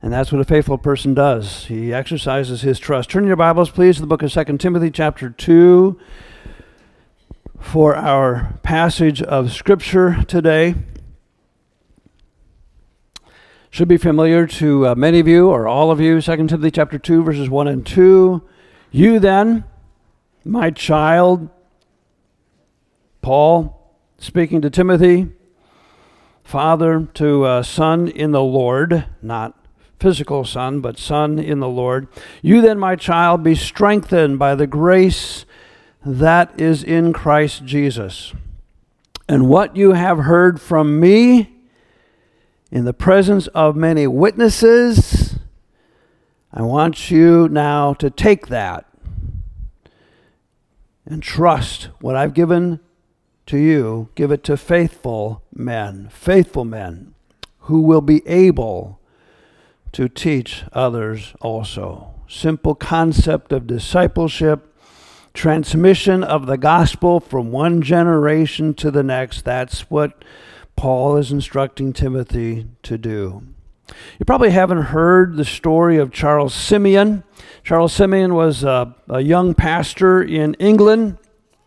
And that's what a faithful person does. He exercises his trust. Turn your Bibles, please, to the book of 2 Timothy chapter 2 for our passage of Scripture today. Should be familiar to many of you, or all of you. 2 Timothy chapter 2, verses 1 and 2. You then, my child, Paul, speaking to Timothy, father to a son in the Lord, not physical son, but son in the Lord. You then, my child, be strengthened by the grace that is in Christ Jesus. And what you have heard from me in the presence of many witnesses, I want you now to take that and trust what I've given to you. Give it to faithful men who will be able to teach others also. Simple concept of discipleship, transmission of the gospel from one generation to the next. That's what Paul is instructing Timothy to do. You probably haven't heard the story of Charles Simeon. Charles Simeon was a young pastor in England,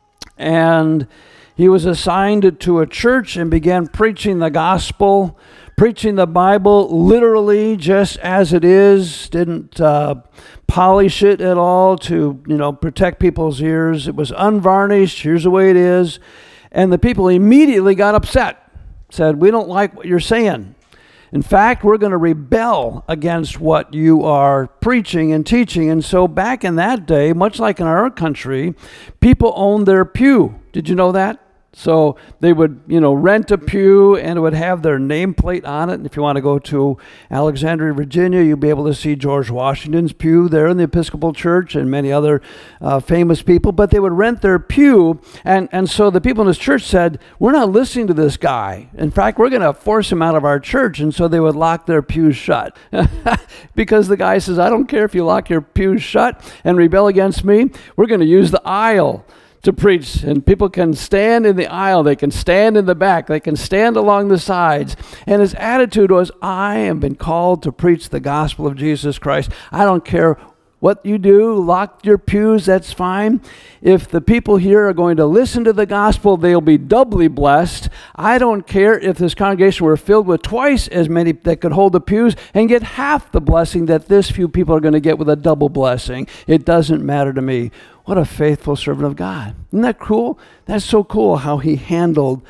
and he was assigned to a church and began preaching the gospel, preaching the Bible literally just as it is, didn't polish it at all to, protect people's ears. It was unvarnished, here's the way it is. And the people immediately got upset, said, we don't like what you're saying. In fact, we're going to rebel against what you are preaching and teaching. And so back in that day, much like in our country, people owned their pew. Did you know that? So they would, rent a pew, and it would have their nameplate on it. And if you want to go to Alexandria, Virginia, you'll be able to see George Washington's pew there in the Episcopal Church and many other famous people. But they would rent their pew, and so the people in this church said, we're not listening to this guy. In fact, we're going to force him out of our church. And so they would lock their pews shut. Because the guy says, I don't care if you lock your pews shut and rebel against me. We're going to use the aisle to preach, and people can stand in the aisle, they can stand in the back, they can stand along the sides. And his attitude was, I have been called to preach the gospel of Jesus Christ. I don't care what you do, lock your pews, that's fine. If the people here are going to listen to the gospel, they'll be doubly blessed. I don't care if this congregation were filled with twice as many that could hold the pews and get half the blessing that this few people are going to get with a double blessing. It doesn't matter to me. What a faithful servant of God. Isn't that cool? That's so cool how he handled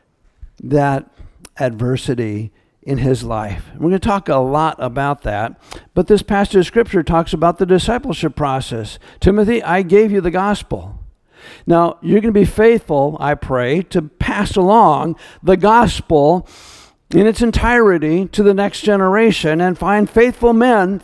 that adversity in his life. We're going to talk a lot about that, but this passage of Scripture talks about the discipleship process. Timothy, I gave you the gospel. Now, you're going to be faithful, I pray, to pass along the gospel in its entirety to the next generation and find faithful men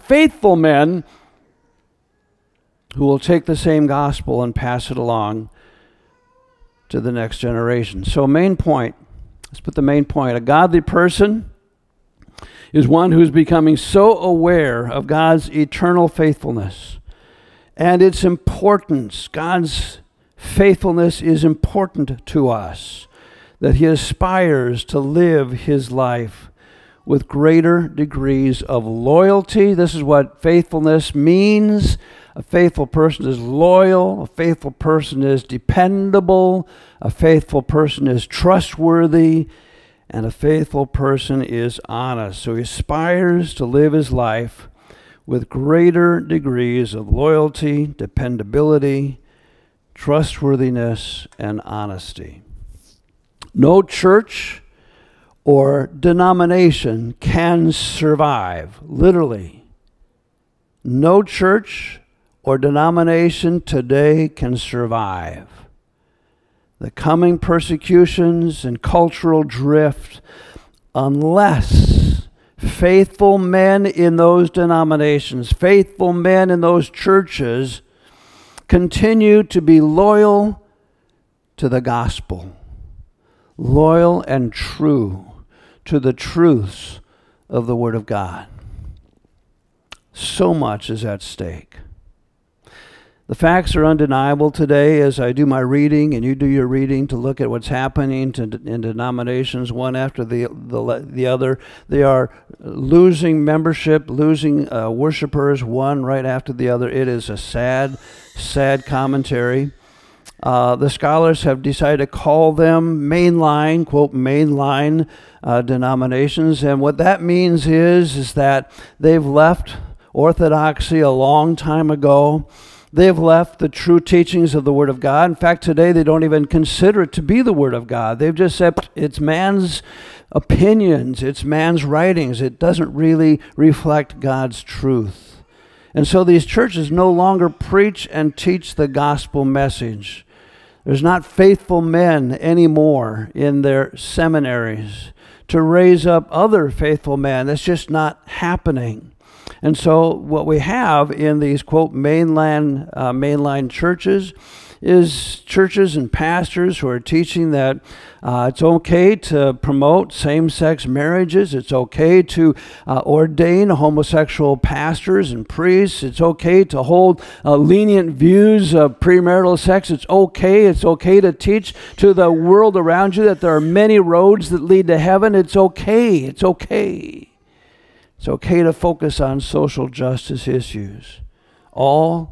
who will take the same gospel and pass it along to the next generation. So main point, let's put the main point. A godly person is one who's becoming so aware of God's eternal faithfulness and its importance. God's faithfulness is important to us, that he aspires to live his life with greater degrees of loyalty. This is what faithfulness means. A faithful person is loyal. A faithful person is dependable. A faithful person is trustworthy. And a faithful person is honest. So he aspires to live his life with greater degrees of loyalty, dependability, trustworthiness, and honesty. No church or denomination can survive, literally. No church or denomination today can survive the coming persecutions and cultural drift unless faithful men in those denominations, faithful men in those churches continue to be loyal to the gospel, loyal and true to the truths of the Word of God. So much is at stake. The facts are undeniable today as I do my reading and you do your reading to look at what's happening in denominations one after the other. They are losing membership, losing worshipers one right after the other. It is a sad, sad commentary. The scholars have decided to call them mainline, quote, mainline denominations. And what that means is that they've left orthodoxy a long time ago. They've left the true teachings of the Word of God. In fact, today they don't even consider it to be the Word of God. They've just said it's man's opinions, it's man's writings. It doesn't really reflect God's truth. And so these churches no longer preach and teach the gospel message. There's not faithful men anymore in their seminaries to raise up other faithful men. That's just not happening. And so what we have in these, quote, mainline churches is churches and pastors who are teaching that it's okay to promote same-sex marriages. It's okay to ordain homosexual pastors and priests. It's okay to hold lenient views of premarital sex. It's okay to teach to the world around you that there are many roads that lead to heaven. It's okay. It's okay to focus on social justice issues. All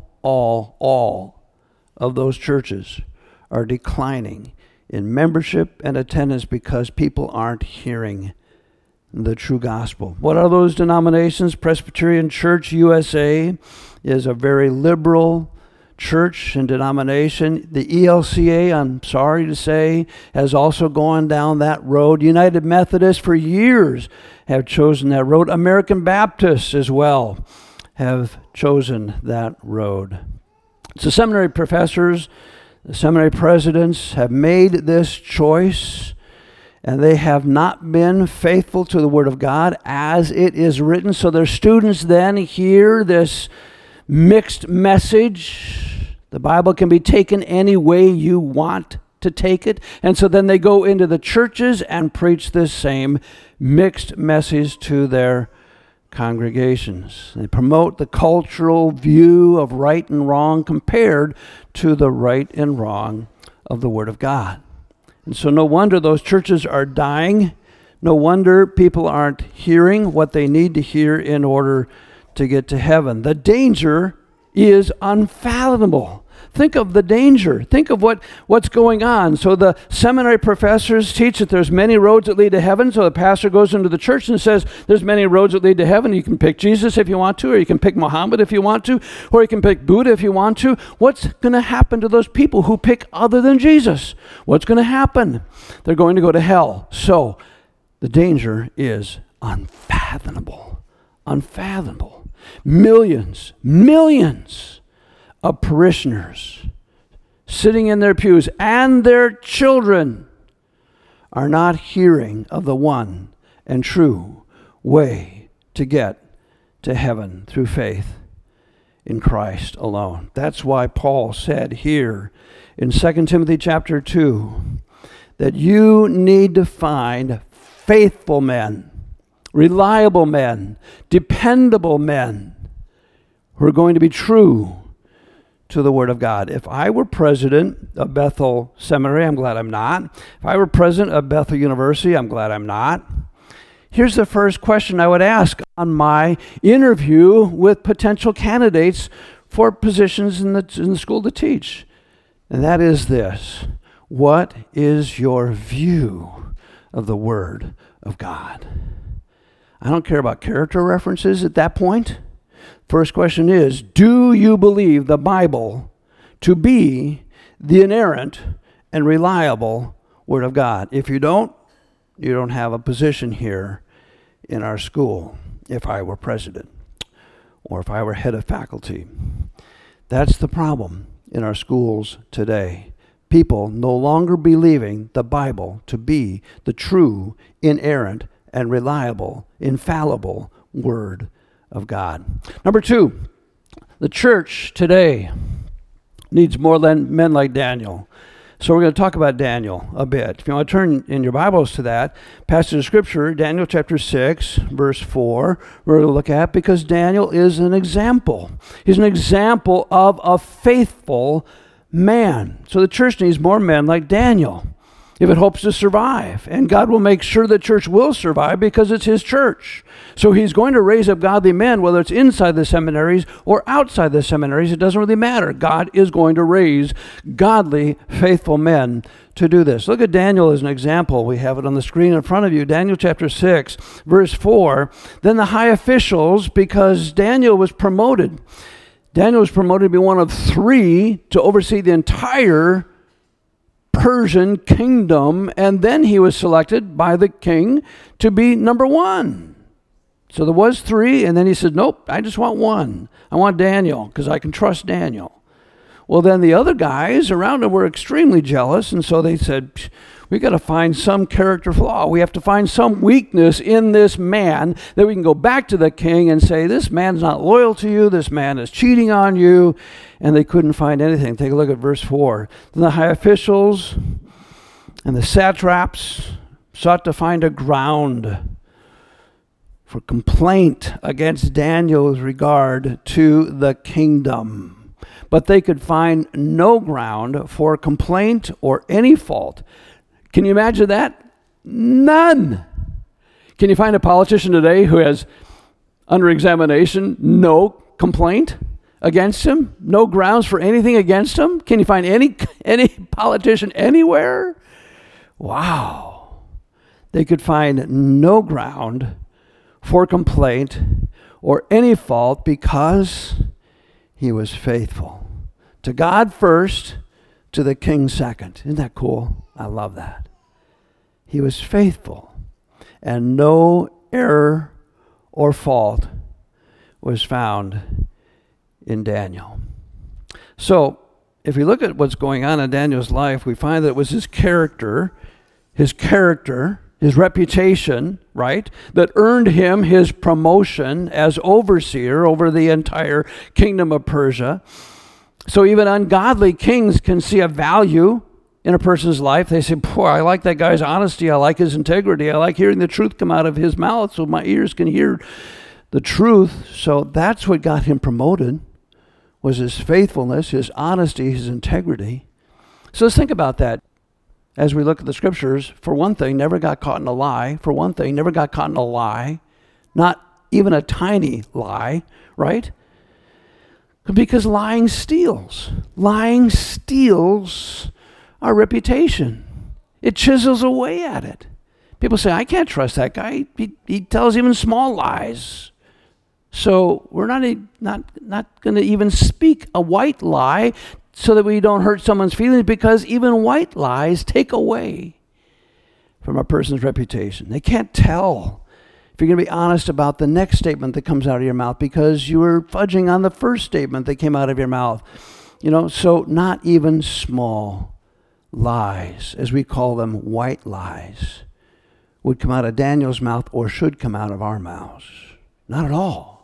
of those churches are declining in membership and attendance because people aren't hearing the true gospel. What are those denominations? Presbyterian Church USA is a very liberal church and denomination. The ELCA, I'm sorry to say, has also gone down that road. United Methodists for years have chosen that road. American Baptists as well have chosen that road. So seminary professors, the seminary presidents have made this choice, and they have not been faithful to the Word of God as it is written. So their students then hear this mixed message. The Bible can be taken any way you want to take it. And so then they go into the churches and preach this same mixed message to their congregations. They promote the cultural view of right and wrong compared to the right and wrong of the Word of God. And so no wonder those churches are dying. No wonder people aren't hearing what they need to hear in order to get to heaven. The danger is unfathomable. Think of the danger. Think of what's going on. So the seminary professors teach that there's many roads that lead to heaven. So the pastor goes into the church and says, there's many roads that lead to heaven. You can pick Jesus if you want to, or you can pick Muhammad if you want to, or you can pick Buddha if you want to. What's going to happen to those people who pick other than Jesus? What's going to happen? They're going to go to hell. So the danger is unfathomable. Unfathomable. Millions of parishioners sitting in their pews and their children are not hearing of the one and true way to get to heaven through faith in Christ alone. That's why Paul said here in 2 Timothy chapter 2 that you need to find faithful men, reliable men, dependable men who are going to be true to the Word of God. If I were president of Bethel Seminary, I'm glad I'm not. If I were president of Bethel University, I'm glad I'm not. Here's the first question I would ask on my interview with potential candidates for positions in the school to teach. And that is this: what is your view of the Word of God? I don't care about character references at that point. First question is, do you believe the Bible to be the inerrant and reliable Word of God? If you don't have a position here in our school, if I were president or if I were head of faculty. That's the problem in our schools today. People no longer believing the Bible to be the true, inerrant, and reliable, infallible Word of God. Number two, the church today needs more men like Daniel. So we're going to talk about Daniel a bit. If you want to turn in your Bibles to that passage of Scripture, Daniel chapter 6, verse 4, we're going to look at, because Daniel is an example. He's an example of a faithful man. So the church needs more men like Daniel if it hopes to survive. And God will make sure the church will survive because it's his church. So he's going to raise up godly men, whether it's inside the seminaries or outside the seminaries. It doesn't really matter. God is going to raise godly, faithful men to do this. Look at Daniel as an example. We have it on the screen in front of you. Daniel chapter 6, verse 4. Then the high officials, because Daniel was promoted. Daniel was promoted to be one of 3 to oversee the entire Persian kingdom, and then he was selected by the king to be number 1. So there was 3, and then he said, nope, I just want 1. I want Daniel, because I can trust Daniel. Well, then the other guys around him were extremely jealous, and so they said, we got to find some character flaw. We have to find some weakness in this man that we can go back to the king and say, this man's not loyal to you, this man is cheating on you, and they couldn't find anything. Take a look at verse 4. Then the high officials and the satraps sought to find a ground for complaint against Daniel with regard to the kingdom. But they could find no ground for complaint or any fault. Can you imagine that? None. Can you find a politician today who has, under examination, no complaint against him? No grounds for anything against him? Can you find any politician anywhere? Wow. They could find no ground for complaint or any fault because he was faithful. To God first, to the king second. Isn't that cool? I love that. He was faithful, and no error or fault was found in Daniel. So, if we look at what's going on in Daniel's life, we find that it was his character, his reputation, right, that earned him his promotion as overseer over the entire kingdom of Persia. So even ungodly kings can see a value in a person's life. They say, boy, I like that guy's honesty. I like his integrity. I like hearing the truth come out of his mouth so my ears can hear the truth. So that's what got him promoted, was his faithfulness, his honesty, his integrity. So let's think about that as we look at the scriptures. For one thing, never got caught in a lie. For one thing, never got caught in a lie. Not even a tiny lie, right? Because lying steals. Lying steals our reputation. It chisels away at it. People say, I can't trust that guy. He tells even small lies. So we're not going to even speak a white lie so that we don't hurt someone's feelings, because even white lies take away from a person's reputation. They can't tell if you're going to be honest about the next statement that comes out of your mouth because you were fudging on the first statement that came out of your mouth. So not even small lies, as we call them, white lies, would come out of Daniel's mouth or should come out of our mouths. Not at all.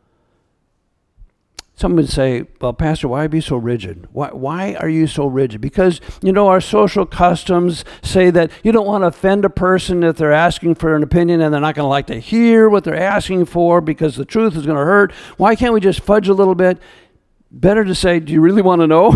Some would say, well, Pastor, why be so rigid? Why are you so rigid? Because, our social customs say that you don't want to offend a person if they're asking for an opinion and they're not going to like to hear what they're asking for because the truth is going to hurt. Why can't we just fudge a little bit? Better to say, do you really want to know?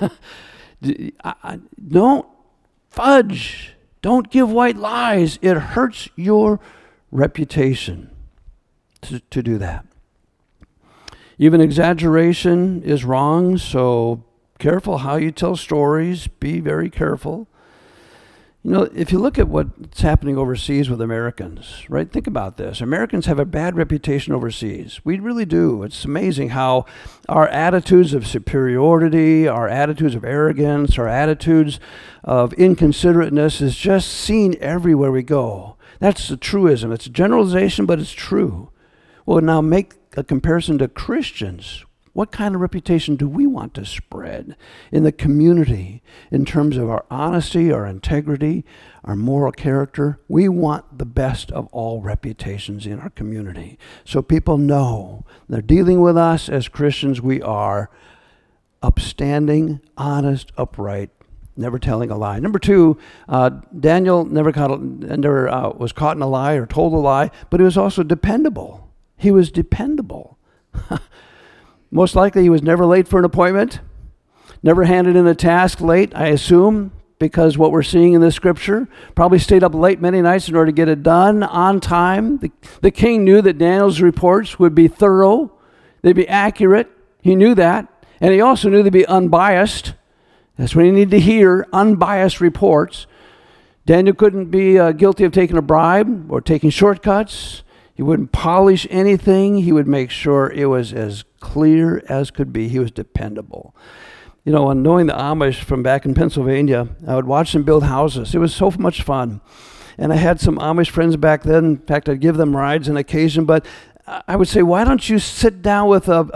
Don't fudge. Don't give white lies. It hurts your reputation to do that. Even exaggeration is wrong, so careful how you tell stories. Be very careful. If you look at what's happening overseas with Americans, right? Think about this. Americans have a bad reputation overseas. We really do. It's amazing how our attitudes of superiority, our attitudes of arrogance, our attitudes of inconsiderateness is just seen everywhere we go. That's the truism. It's a generalization, but it's true. Well, now make a comparison to Christians. What kind of reputation do we want to spread in the community in terms of our honesty, our integrity, our moral character? We want the best of all reputations in our community. So people know they're dealing with us as Christians. We are upstanding, honest, upright never telling a lie. Number two, Daniel never was caught in a lie or told a lie, but he was also dependable. He was dependable. Most likely he was never late for an appointment, never handed in a task late, I assume, because what we're seeing in this scripture. Probably stayed up late many nights in order to get it done on time. The king knew that Daniel's reports would be thorough. They'd be accurate. He knew that. And he also knew they'd be unbiased. That's what he needed to hear, unbiased reports. Daniel couldn't be guilty of taking a bribe or taking shortcuts. He wouldn't polish anything. He would make sure it was as clear as could be. He was dependable. You know, and knowing the Amish from back in Pennsylvania, I would watch them build houses. It was so much fun. And I had some Amish friends back then. In fact, I'd give them rides on occasion. But I would say, why don't you sit down with a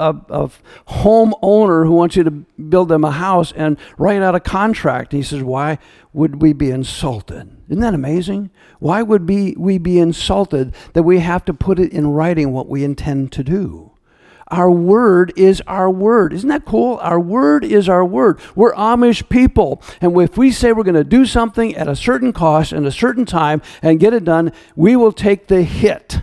homeowner who wants you to build them a house and write out a contract? And he says, why would we be insulted? Isn't that amazing? Why would we be insulted that we have to put it in writing what we intend to do? Our word is our word. Isn't that cool? Our word is our word. We're Amish people. And if we say we're going to do something at a certain cost and a certain time and get it done, we will take the hit.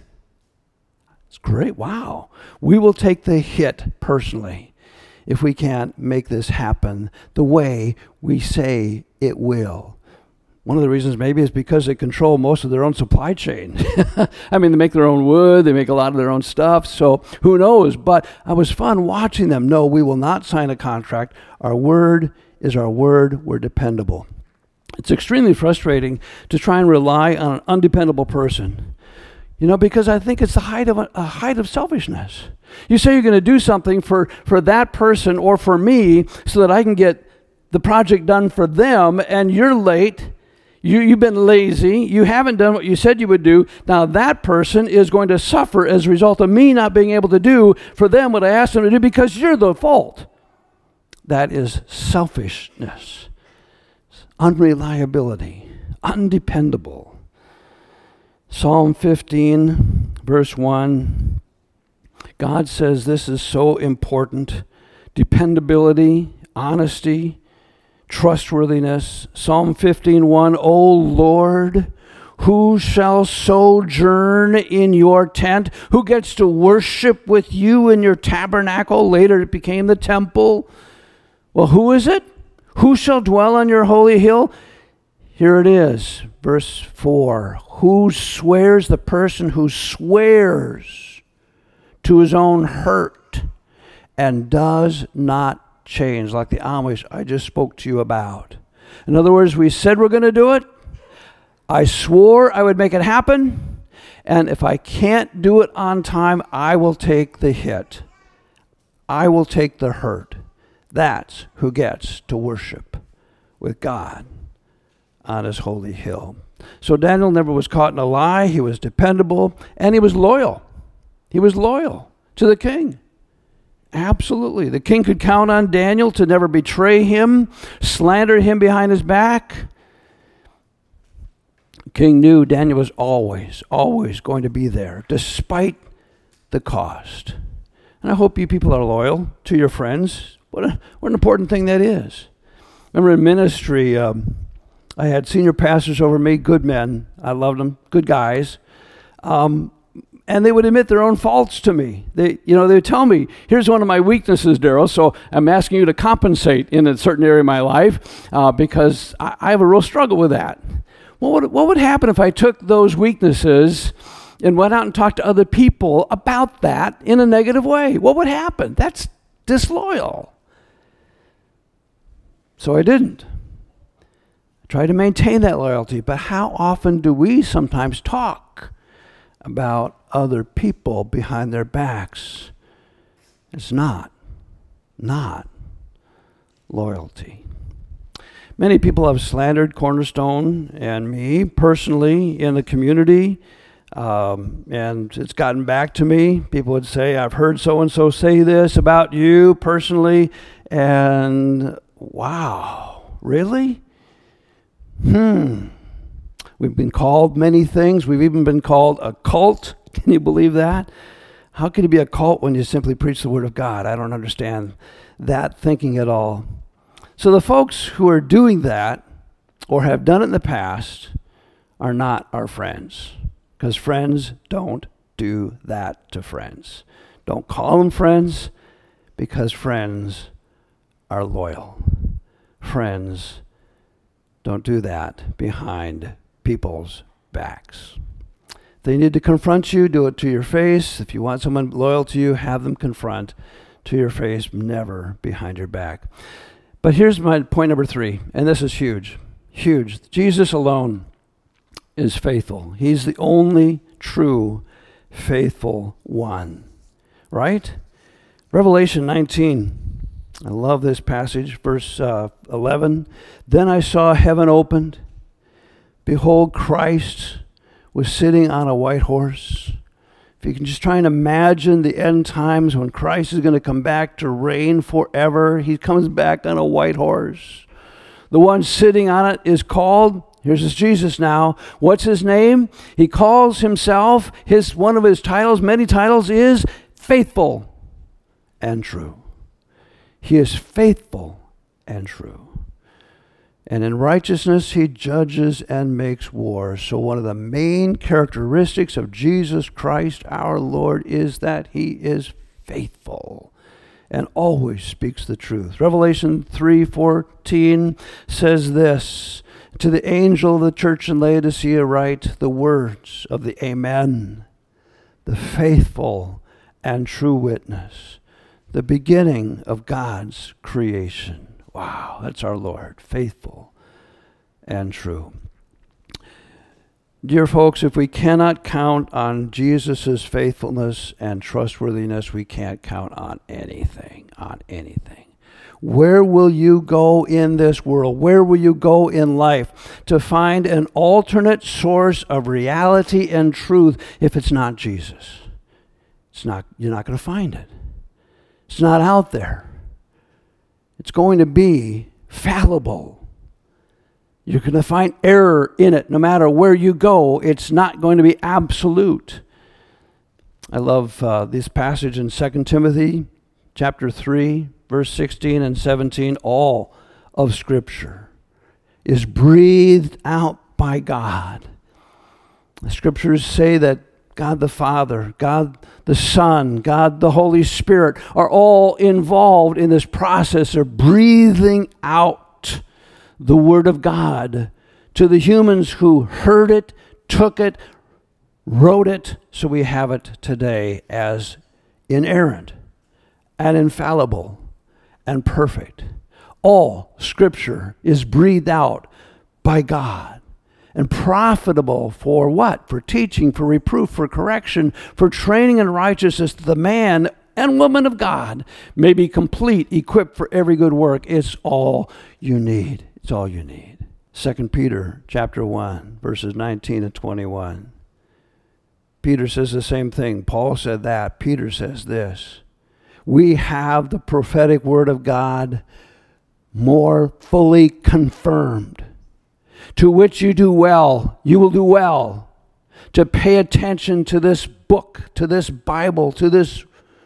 It's great. Wow. We will take the hit personally if we can't make this happen the way we say it will. One of the reasons maybe is because they control most of their own supply chain. I mean, they make their own wood, they make a lot of their own stuff, so who knows? But it was fun watching them. No, we will not sign a contract. Our word is our word. We're dependable. It's extremely frustrating to try and rely on an undependable person. You know, because I think it's the height of selfishness. You say you're going to do something for that person or for me so that I can get the project done for them, and you're late. You've been lazy. You haven't done what you said you would do. Now that person is going to suffer as a result of me not being able to do for them what I asked them to do because you're the fault. That is selfishness, unreliability, undependable. Psalm 15, verse 1, God says this is so important. Dependability, honesty, trustworthiness. Psalm 15:1, O Lord, who shall sojourn in your tent? Who gets to worship with you in your tabernacle? Later it became the temple. Well, who is it? Who shall dwell on your holy hill? Here it is, verse 4. Who swears? The person who swears to his own hurt and does not change, like the Amish I just spoke to you about. In other words, we said we're going to do it. I swore I would make it happen. And if I can't do it on time, I will take the hit. I will take the hurt. That's who gets to worship with God on his holy hill. So Daniel never was caught in a lie. He was dependable, and he was loyal. He was loyal to the king. Absolutely. The king could count on Daniel to never betray him, slander him behind his back. The king knew Daniel was always going to be there, despite the cost. And I hope you people are loyal to your friends. What an important thing that is. Remember in ministry, I had senior pastors over me, good men. I loved them, good guys. And they would admit their own faults to me. They would tell me, here's one of my weaknesses, Daryl, so I'm asking you to compensate in a certain area of my life because I have a real struggle with that. What would happen if I took those weaknesses and went out and talked to other people about that in a negative way? What would happen? That's disloyal. So I didn't. I tried to maintain that loyalty, but how often do we sometimes talk about other people behind their backs? It's not loyalty. Many people have slandered Cornerstone and me personally in the community, and it's gotten back to me. People would say, I've heard so-and-so say this about you personally, and wow, really? We've been called many things. We've even been called a cult. Can you believe that? How can you be a cult when you simply preach the Word of God? I don't understand that thinking at all. So the folks who are doing that or have done it in the past are not our friends, because friends don't do that to friends. Don't call them friends, because friends are loyal. Friends don't do that behind people's backs. If they need to confront you, do it to your face. If you want someone loyal to you, have them confront to your face, never behind your back. But here's my point number 3, and this is huge. Huge. Jesus alone is faithful. He's the only true faithful one. Right? Revelation 19. I love this passage, verse 11. Then I saw heaven opened. Behold, Christ was sitting on a white horse. If you can just try and imagine the end times when Christ is going to come back to reign forever. He comes back on a white horse. The one sitting on it is called, here's this Jesus now. What's his name? He calls himself, one of his titles, many titles, is faithful and true. He is faithful and true. And in righteousness he judges and makes war. So one of the main characteristics of Jesus Christ our Lord is that he is faithful and always speaks the truth. Revelation 3:14 says this, to the angel of the church in Laodicea write the words of the Amen, the faithful and true witness, the beginning of God's creation. Wow, that's our Lord, faithful and true. Dear folks, if we cannot count on Jesus' faithfulness and trustworthiness, we can't count on anything, Where will you go in this world? Where will you go in life to find an alternate source of reality and truth if it's not Jesus? You're not going to find it. It's not out there. It's going to be fallible. You're going to find error in it no matter where you go. It's not going to be absolute. I love this passage in 2 Timothy chapter 3, verse 16 and 17. All of Scripture is breathed out by God. The Scriptures say that God the Father, God the Son, God the Holy Spirit are all involved in this process of breathing out the Word of God to the humans who heard it, took it, wrote it, so we have it today as inerrant and infallible and perfect. All Scripture is breathed out by God and profitable for what? For teaching, for reproof, for correction, for training in righteousness, that the man and woman of God may be complete, equipped for every good work. It's all you need. It's all you need. 2 Peter chapter 1, verses 19 and 21. Peter says the same thing. Paul said that. Peter says this. We have the prophetic word of God more fully confirmed, to which you will do well to pay attention to this book, to this Bible, to this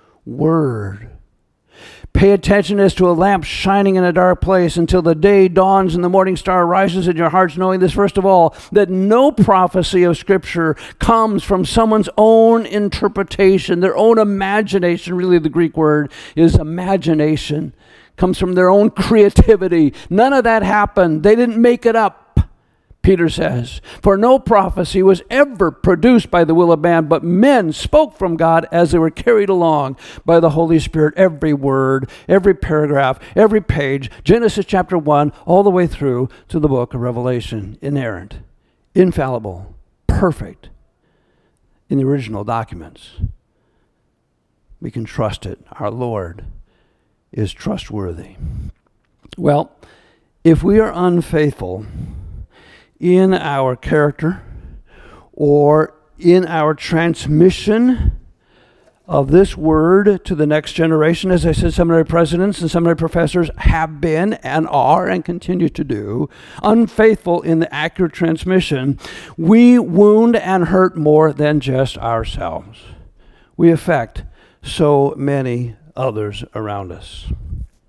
word. Pay attention as to a lamp shining in a dark place until the day dawns and the morning star rises in your hearts, knowing this, first of all, that no prophecy of Scripture comes from someone's own interpretation, their own imagination. Really, the Greek word is imagination. Comes from their own creativity. None of that happened. They didn't make it up. Peter says, for no prophecy was ever produced by the will of man, but men spoke from God as they were carried along by the Holy Spirit. Every word, every paragraph, every page, Genesis chapter 1, all the way through to the book of Revelation, inerrant, infallible, perfect in the original documents. We can trust it. Our Lord is trustworthy. Well, if we are unfaithful in our character or in our transmission of this word to the next generation, as I said, seminary presidents and seminary professors have been and are and continue to do, unfaithful in the accurate transmission, we wound and hurt more than just ourselves. We affect so many others around us.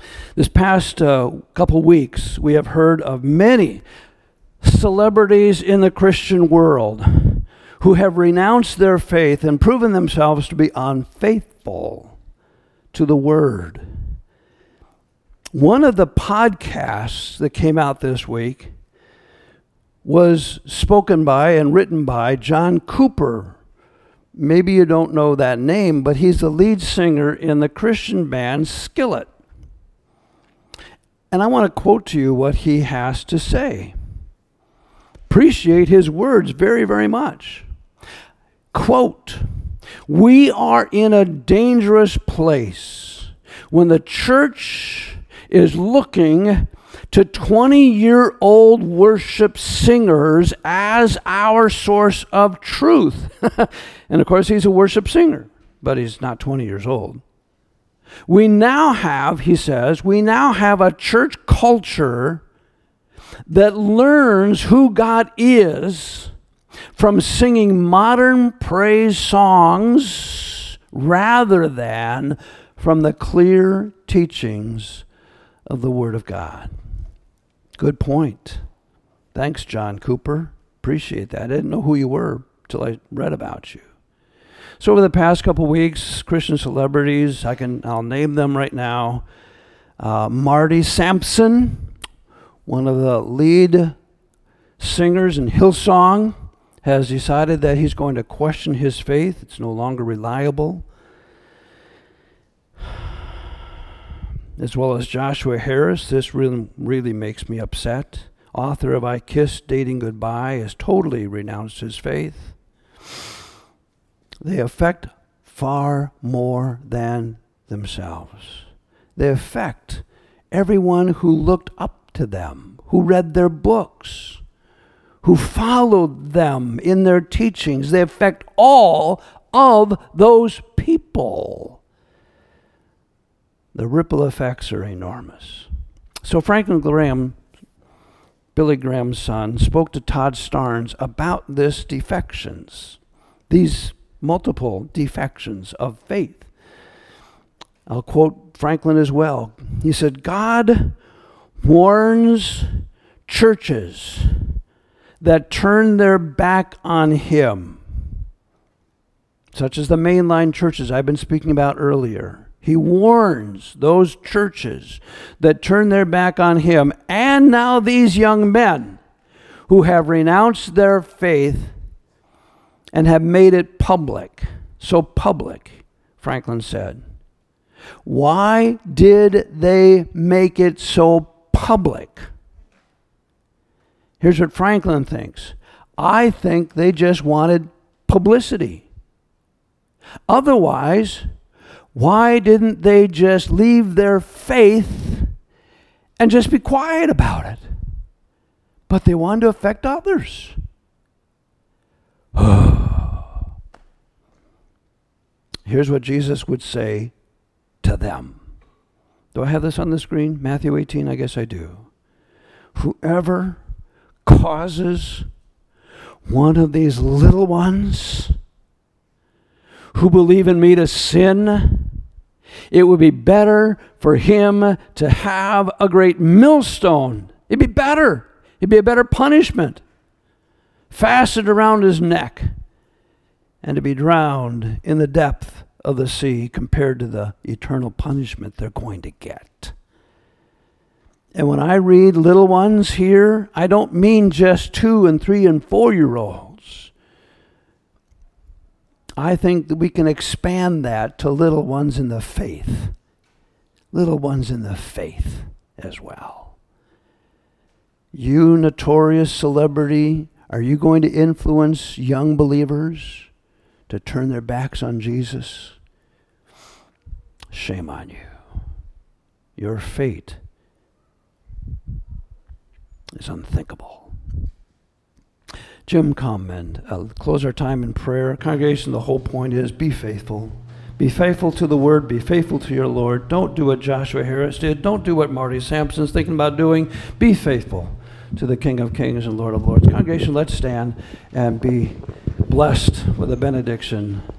This past couple weeks, we have heard of many celebrities in the Christian world who have renounced their faith and proven themselves to be unfaithful to the Word. One of the podcasts that came out this week was spoken by and written by John Cooper. Maybe you don't know that name, but he's the lead singer in the Christian band Skillet. And I want to quote to you what he has to say. Appreciate his words very, very much. Quote, "We are in a dangerous place when the church is looking to 20-year-old worship singers as our source of truth." And of course, he's a worship singer, but he's not 20 years old. We now have, he says, a church culture that learns who God is from singing modern praise songs rather than from the clear teachings of the Word of God. Good point. Thanks, John Cooper. Appreciate that. I didn't know who you were till I read about you. So over the past couple weeks, Christian celebrities, I'll name them right now. Marty Sampson, one of the lead singers in Hillsong, has decided that he's going to question his faith. It's no longer reliable. As well as Joshua Harris, this really makes me upset. Author of I Kissed Dating Goodbye has totally renounced his faith. They affect far more than themselves. They affect everyone who looked up to them, who read their books, who followed them in their teachings. They affect all of those people. The ripple effects are enormous. So Franklin Graham, Billy Graham's son, spoke to Todd Starnes about these defections, these multiple defections of faith. I'll quote Franklin as well. He said, "God warns churches that turn their back on Him, such as the mainline churches I've been speaking about earlier. He warns those churches that turn their back on Him, and now these young men who have renounced their faith and have made it public." So public, Franklin said. Why did they make it so public? Here's what Franklin thinks. I think they just wanted publicity. Otherwise, why didn't they just leave their faith and just be quiet about it? But they wanted to affect others. Here's what Jesus would say to them. Do I have this on the screen? Matthew 18, I guess I do. Whoever causes one of these little ones who believe in me to sin, it would be better for him to have a great millstone. It'd be better. It'd be a better punishment. Fastened around his neck, and to be drowned in the depth of the sea compared to the eternal punishment they're going to get. And when I read little ones here, I don't mean just 2 and 3 and 4-year-olds. I think that we can expand that to little ones in the faith. Little ones in the faith as well. You notorious celebrity, are you going to influence young believers to turn their backs on Jesus? Shame on you. Your fate is unthinkable. Jim, come and close our time in prayer. Congregation, the whole point is be faithful. Be faithful to the Word. Be faithful to your Lord. Don't do what Joshua Harris did. Don't do what Marty Sampson's thinking about doing. Be faithful to the King of Kings and Lord of Lords. Congregation, let's stand and be blessed with a benediction